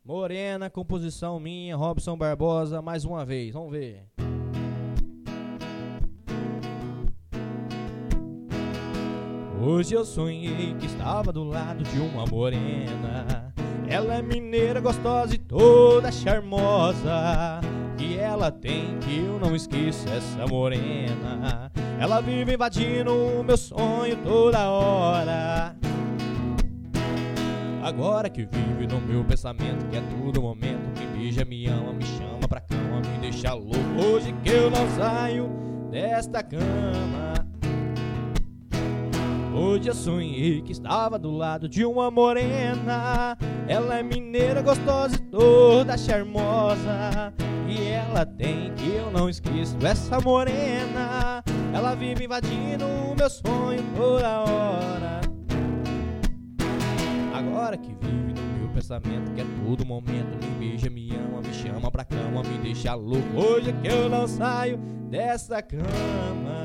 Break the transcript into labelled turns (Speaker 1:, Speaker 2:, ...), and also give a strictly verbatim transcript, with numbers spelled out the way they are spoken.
Speaker 1: Morena, composição minha, Robson Barbosa, mais uma vez, vamos ver. Hoje eu sonhei que estava do lado de uma morena. Ela é mineira, gostosa e toda charmosa. Que ela tem que eu não esqueço essa morena. Ela vive invadindo o meu sonho toda hora. Agora que vive no meu pensamento, que é todo momento, me beija, me ama, me chama pra cama, me deixa louco. Hoje que eu não saio desta cama. Hoje eu sonhei que estava do lado de uma morena. Ela é mineira, gostosa e toda charmosa. E ela tem que eu não esqueço essa morena. Ela vive invadindo o meu sonho toda hora. Agora que vive no meu pensamento, que é todo momento, me beija, me ama, me chama pra cama, me deixa louco. Hoje que eu não saio dessa cama.